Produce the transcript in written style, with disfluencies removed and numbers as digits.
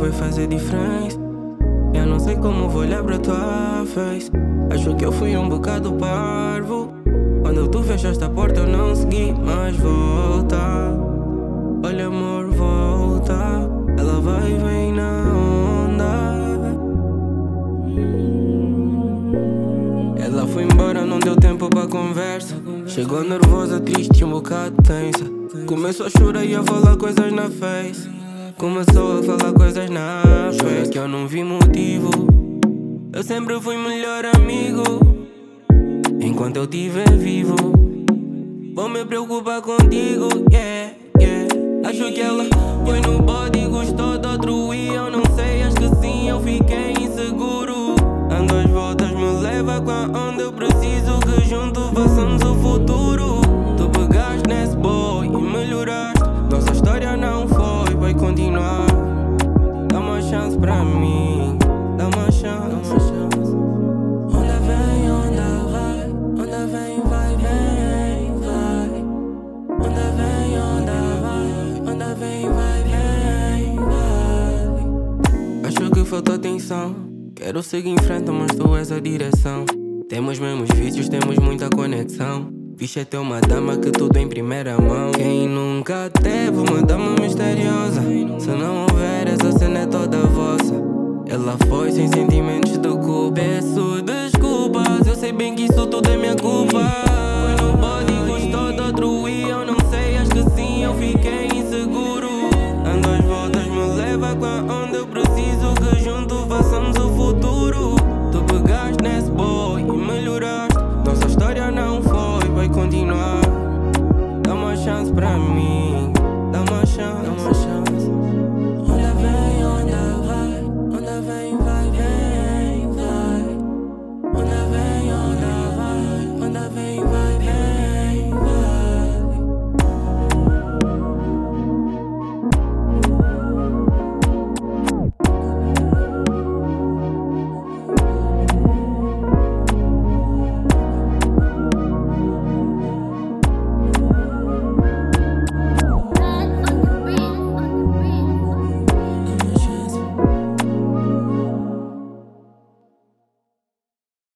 vai fazer diferença. Eu não sei como vou olhar pra tua face. Acho que eu fui um bocado parvo. Quando tu fechaste a porta eu não segui mais volta. Olha amor, volta. Ela vai e vem na onda. Ela foi embora, não deu tempo pra conversa. Chegou nervosa, triste, um bocado tensa. Começou a chorar e a falar coisas na face. Começou a falar coisas na face. Que eu não vi motivo. Eu sempre fui melhor amigo enquanto eu estiver vivo. Vou me preocupar contigo, yeah, yeah. Acho que ela foi no body e gostou de outro e eu não sei, acho que sim, eu fiquei inseguro. Ando às voltas, me leva com a onda. Eu preciso que junto façamos o futuro. Tu pegaste nesse boy e melhoraste. Nossa história não foi, vai continuar. Dá uma chance pra mim, dá uma chance. Onda vem, onda vai. Onda vem, vai, vem, vai. Onda vem, onda vai. Onda vem, vai, vem, vai. Acho que faltou atenção. Quero seguir em frente, mas tu és a direção. Temos mesmos vícios, temos muita conexão. Fixe é ter uma dama que tudo em primeira mão. Quem nunca teve uma dama misteriosa? Se não houver, essa cena é toda vossa. Ela foi sem sentimentos de culpa. Peço desculpas, eu sei bem que isso tudo é minha culpa. Foi no body, gostou de outro e eu não sei, acho que sim, eu fiquei inseguro. Ando às voltas, me leva com a onda. Eu preciso que junto façamos o futuro. Tu pegaste nesse boy e melhoraste. Nossa história não foi, vai continuar. Dá uma chance pra mim, dá uma chance.